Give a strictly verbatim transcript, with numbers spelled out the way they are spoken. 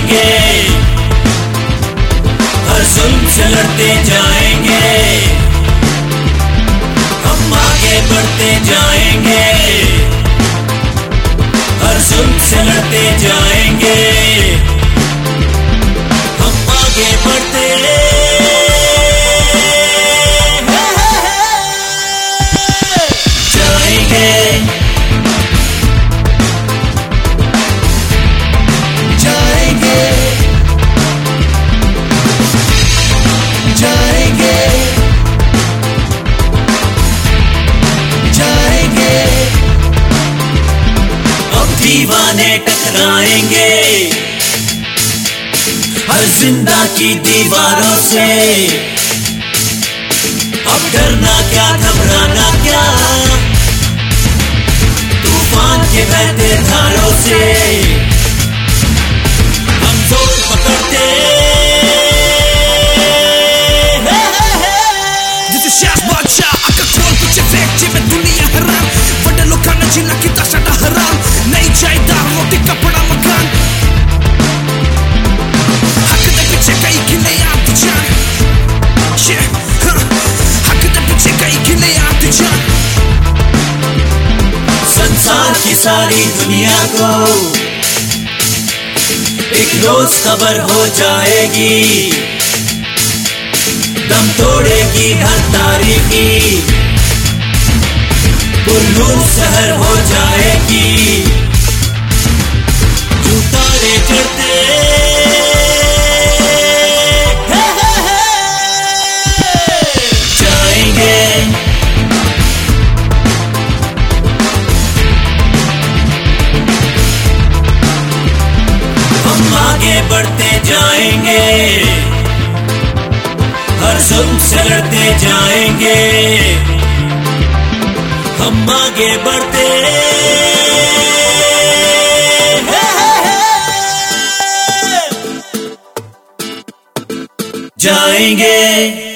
जाएंगे, हर जुल्म से लड़ते जाएंगे, हम आगे बढ़ते जाएंगे, हर जुल्म से लड़ते जाएंगे, हम आगे बढ़ते दीवाने टकराएंगे हर जिंदा की दीवारों से। अब डरना क्या, घबराना क्या, तूफान के बहते धारों से हम जोर पकड़ते दुनिया हराम बड़े लोकांना जिला किता साडा हराम नहीं चाहता रोटी कपड़ा मकान हक दे पीछे कई किले आती जान हक दे पीछे कई किले आती जान। संसार की सारी दुनिया को एक रोज खबर हो जाएगी, दम तोड़ेगी हर तारीखी, पुरनूर शहर हो जाएगी, तारे चढ़ते जाएंगे, हम आगे बढ़ते जाएंगे, हर जुल्म से लड़ते जाएंगे, हम आगे बढ़ते जाएंगे।